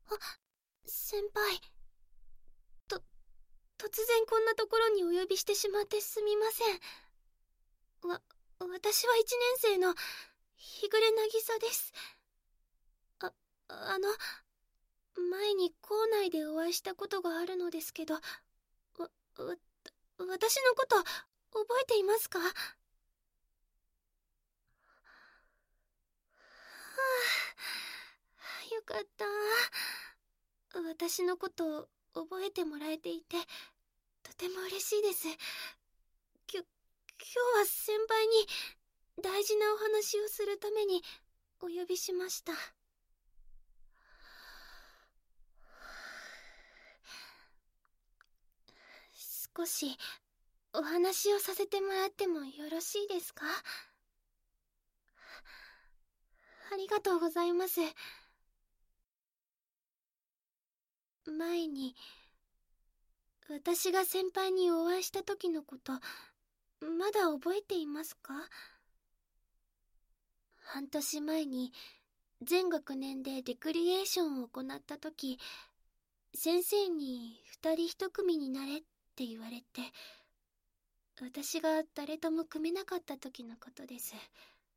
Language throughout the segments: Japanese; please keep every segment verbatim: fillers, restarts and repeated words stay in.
あ、先輩。と、突然こんなところにお呼びしてしまってすみません。わ、私は一年生の日暮渚です。あ、あの、前に校内でお会いしたことがあるのですけど、わ、わ、私のこと覚えていますか？はあ、よかった。私のこと覚えてもらえていて、とても嬉しいです。きょ、今日は先輩に大事なお話をするためにお呼びしました。少しお話をさせてもらってもよろしいですか？ありがとうございます。前に私が先輩にお会いした時のこと、まだ覚えていますか？半年前に全学年でレクリエーションを行った時、先生に二人一組になれって言われて、私が誰とも組めなかった時のことです。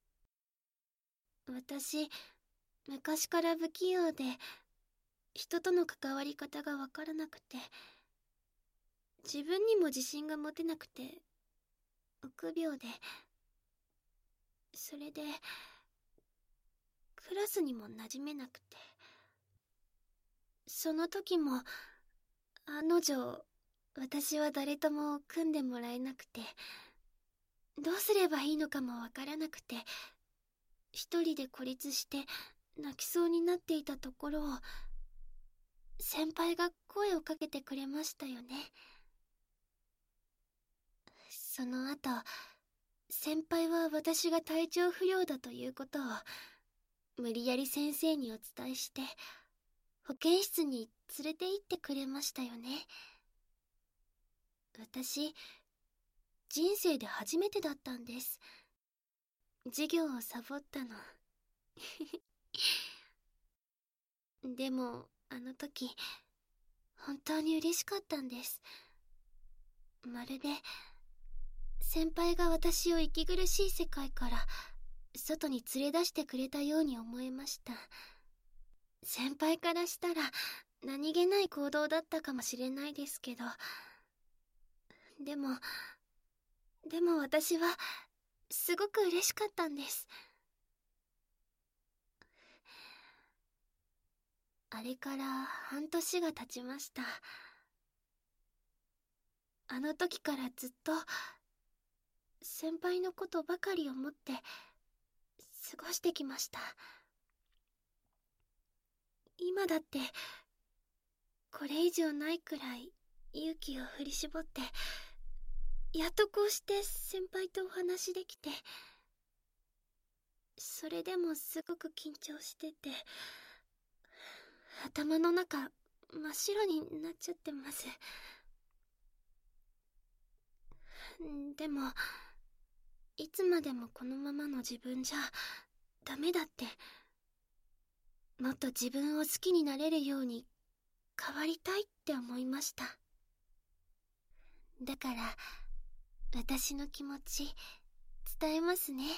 私、昔から不器用で、人との関わり方がわからなくて、自分にも自信が持てなくて、臆病で、それで、クラスにも馴染めなくて。その時も、案の定、私は誰とも組んでもらえなくて、どうすればいいのかもわからなくて、一人で孤立して泣きそうになっていたところを、先輩が声をかけてくれましたよね。その後、先輩は私が体調不良だということを無理やり先生にお伝えして、保健室に連れて行ってくれましたよね。私、人生で初めてだったんです。授業をサボったの。でも、あの時、本当に嬉しかったんです。まるで、先輩が私を息苦しい世界から外に連れ出してくれたように思えました。先輩からしたら何気ない行動だったかもしれないですけど、でも、でも私はすごく嬉しかったんです。あれから半年が経ちました。あの時からずっと先輩のことばかり思って過ごしてきました。今だってこれ以上ないくらい勇気を振り絞って、やっとこうして先輩とお話できて、それでもすごく緊張してて、頭の中真っ白になっちゃってます。でも、いつまでもこのままの自分じゃダメだって、もっと自分を好きになれるように変わりたいって思いました。だから、私の気持ち伝えますね。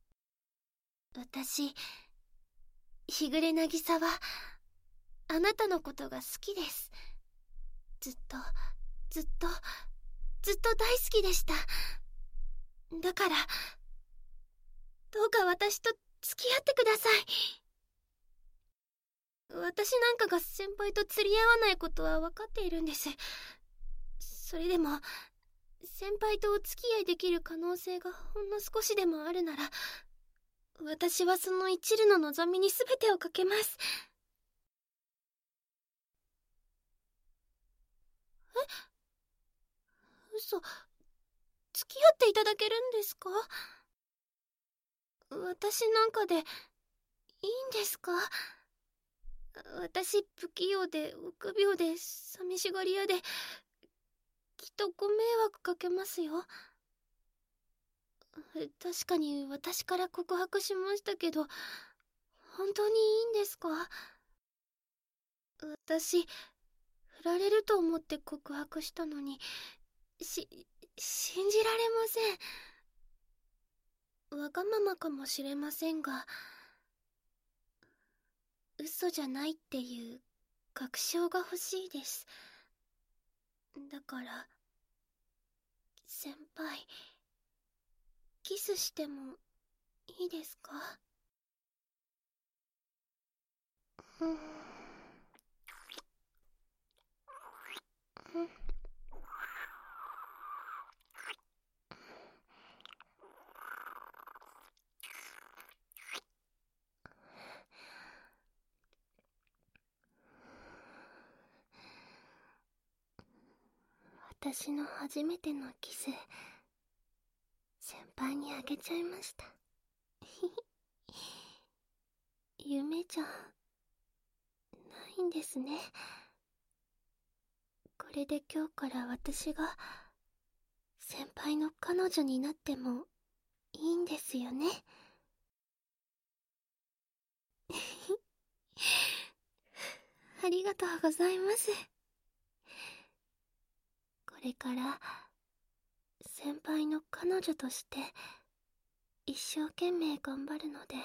私、日暮渚はあなたのことが好きです。ずっと、ずっと、ずっと大好きでした。だから、どうか私と付き合ってください。私なんかが先輩と釣り合わないことは分かっているんです。それでも、先輩とお付き合いできる可能性がほんの少しでもあるなら、私はその一縷の望みに全てをかけます。え？嘘。付き合っていただけるんですか？私なんかでいいんですか？私不器用で臆病で寂しがり屋で、きっとご迷惑かけますよ。確かに私から告白しましたけど、本当にいいんですか？ 私、振られると思って告白したのに、し、信じられません。わがままかもしれませんが、嘘じゃないっていう確証が欲しいです。だから、先輩、キスしてもいいですか？うん。私の初めてのキス、先輩にあげちゃいました。夢じゃないんですね。これで今日から私が先輩の彼女になってもいいんですよね。ありがとうございます。これから先輩の彼女として一生懸命頑張るので、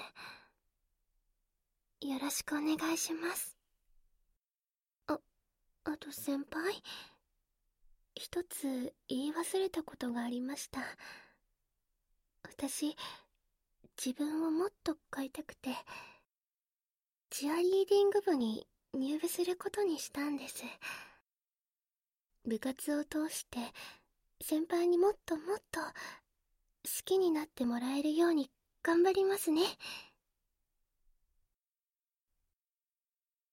よろしくお願いします。あ、あと先輩、一つ言い忘れたことがありました。私、自分をもっと変えたくて、チアリーディング部に入部することにしたんです。部活を通して先輩にもっともっと好きになってもらえるように頑張りますね。